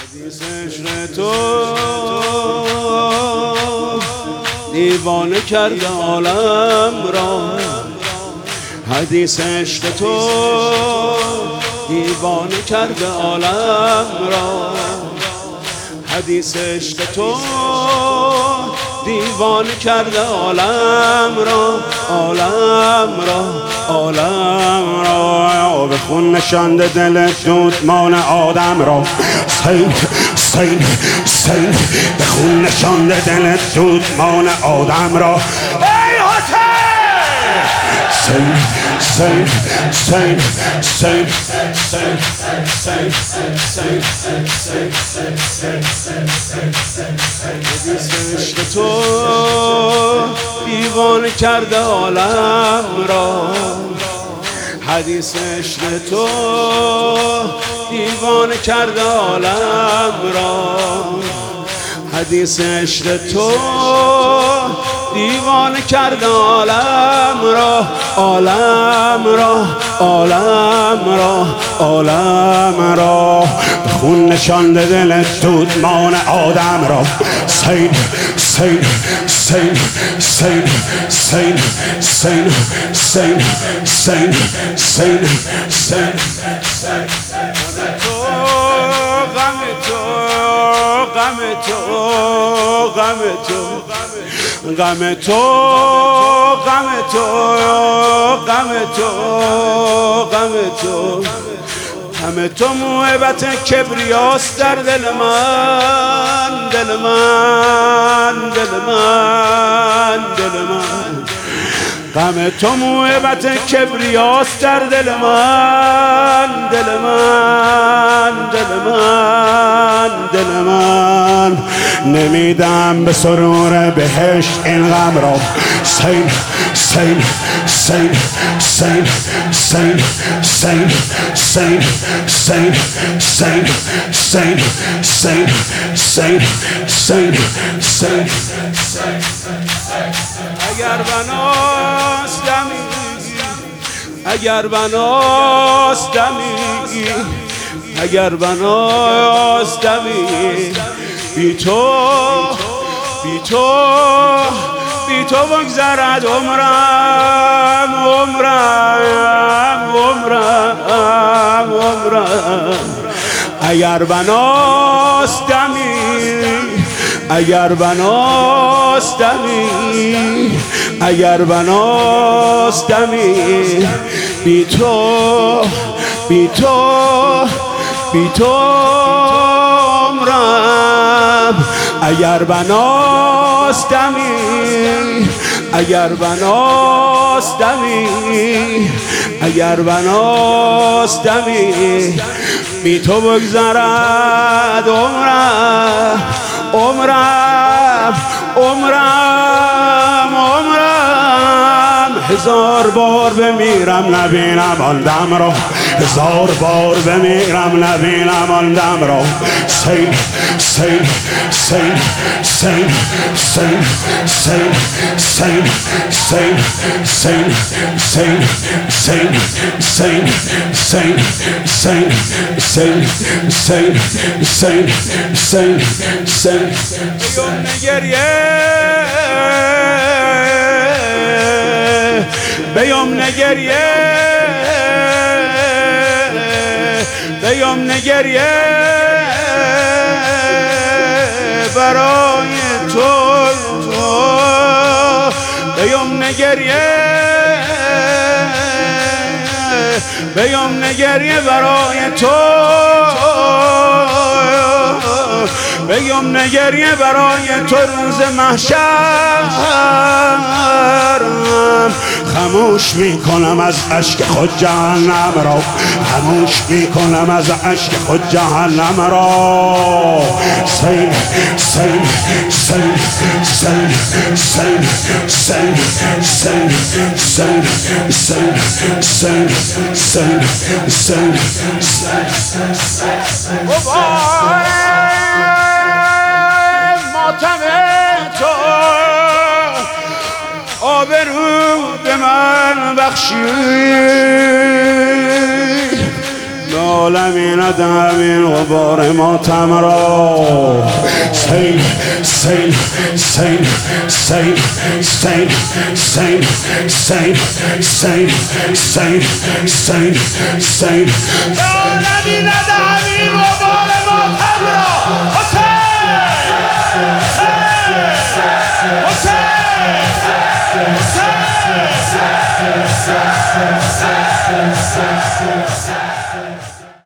حدیث عشق تو دیوانه کرده عالم را، حدیث عشق تو دیوانه کرده عالم را، حدیث عشق تو دیوانه کرده عالم را، عالم را، عالم را. به خون نشانده دل دودمان آدم را، سین سین سین. به خون نشانده دل دودمان آدم را، ای حسین. سین سین سین سین سین سین سین حدیث عشق تو دیوانه کرده عالم را، حدیث عشق تو دیوانه کرده عالم را، حدیث عشق تو دیوانه کرده عالم را، عالم را، عالم را، عالم را. خون نشانده دل دودمان آدم را، سین سین سین سین سین سین سین سین سین سین. غم تو غم تو غم تو غم تو غم تو غم تو غم تو غم تو موهبت کبریاست در دل من، دل من، دل من، دل من. غم تو موهبت کبریاست در دل من، دل من، دل من، دل من. نمیدم به سرور بهشت این غم را، سین سین سین سین سین سین سین سین سین سین سین سین سین سین. اگر بناست دمی، اگر بناست دمی، اگر بناست دمی، بی تو بی تو بی تو بگذرد عمرم، عمرم، عمرم، عمرم. اگر بناست دمی، اگر بناست دمی، اگر بناست دمی، بی تو بی تو بی تو عمرم. اگر بناست دمی، اگر بناست دمی، اگر بناست دمی، بی تو بگذرد عمرم، عمرم، عمرم، عمرم. هزار بار بمیرم نبینم آن دم را، هزار بار بمیرم نبینم آن دم را. سین سین سین سین سین سین سین سین سین سین سین سین سین سین سین سین سین سین سین. بیام نگریه، بیام نگریه، بیام نگریه برای تو، بیام نگریه، بیام نگریه برای تو، بیام نگریه برای تو روز محشرم. خاموش میکنم از اشک خود جهنم را، خاموش میکنم از اشک خود جهنم را. سین سین سین سین سین سین سین سین سین سین سین سین سین. ماتم تو آبرو به من بخشی، عالمی ندمین غبار ماتم را سیل سیل سیل سیل سیل سیل سیل سیل سیل سیل سیل عالمی ندمین غبار ماتم را حسین